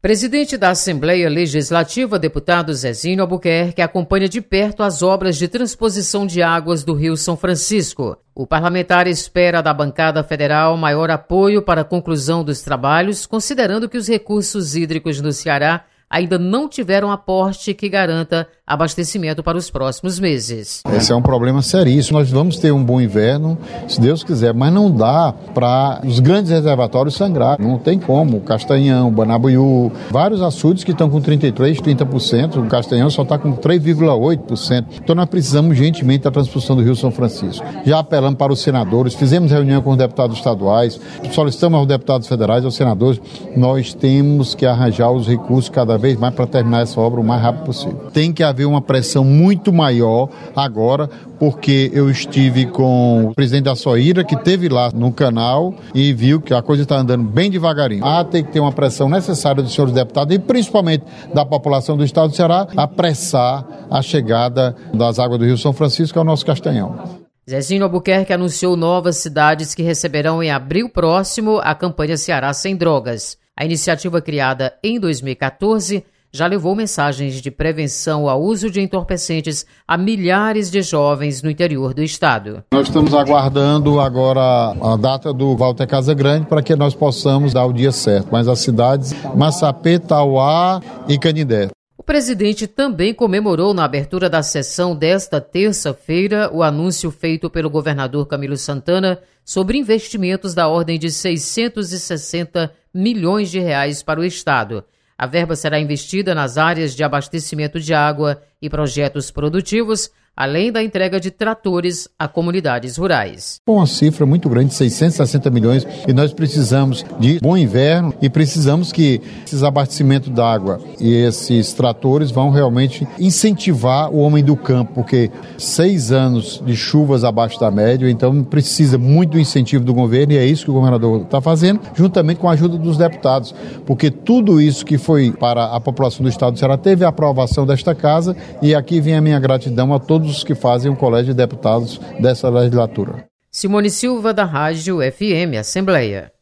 Presidente da Assembleia Legislativa, deputado Zezinho Albuquerque, acompanha de perto as obras de transposição de águas do Rio São Francisco. O parlamentar espera da bancada federal maior apoio para a conclusão dos trabalhos, considerando que os recursos hídricos no Ceará ainda não tiveram aporte que garanta abastecimento para os próximos meses. Esse é um problema seríssimo. Nós vamos ter um bom inverno, se Deus quiser, mas não dá para os grandes reservatórios sangrar. Não tem como. Castanhão, Banabuiú, vários açudes que estão com 33%, 30%, o Castanhão só está com 3,8%. Então nós precisamos urgentemente da transposição do Rio São Francisco. Já apelamos para os senadores, fizemos reunião com os deputados estaduais, solicitamos aos deputados federais, aos senadores, nós temos que arranjar os recursos cada vez mais para terminar essa obra o mais rápido possível. Tem que haver uma pressão muito maior agora, porque eu estive com o presidente da Soira, que esteve lá no canal e viu que a coisa está andando bem devagarinho. Tem que ter uma pressão necessária dos senhores deputados e principalmente da população do estado do Ceará, apressar a chegada das águas do Rio São Francisco ao nosso Castanhão. Zezinho Albuquerque anunciou novas cidades que receberão em abril próximo a campanha Ceará Sem Drogas. A iniciativa, criada em 2014, já levou mensagens de prevenção ao uso de entorpecentes a milhares de jovens no interior do estado. Nós estamos aguardando agora a data do Walter Casagrande para que nós possamos dar o dia certo. Mas as cidades Massapê, Tauá e Canindé. O presidente também comemorou na abertura da sessão desta terça-feira o anúncio feito pelo governador Camilo Santana sobre investimentos da ordem de 660 milhões de reais para o estado. A verba será investida nas áreas de abastecimento de água e projetos produtivos, além da entrega de tratores a comunidades rurais. Uma cifra muito grande, 660 milhões, e nós precisamos de bom inverno e precisamos que esses abastecimentos d'água e esses tratores vão realmente incentivar o homem do campo, porque 6 anos de chuvas abaixo da média, então precisa muito do incentivo do governo e é isso que o governador está fazendo, juntamente com a ajuda dos deputados, porque tudo isso que foi para a população do estado do Ceará teve a aprovação desta casa e aqui vem a minha gratidão a todos os que fazem o Colégio de Deputados dessa legislatura. Simone Silva, da Rádio FM Assembleia.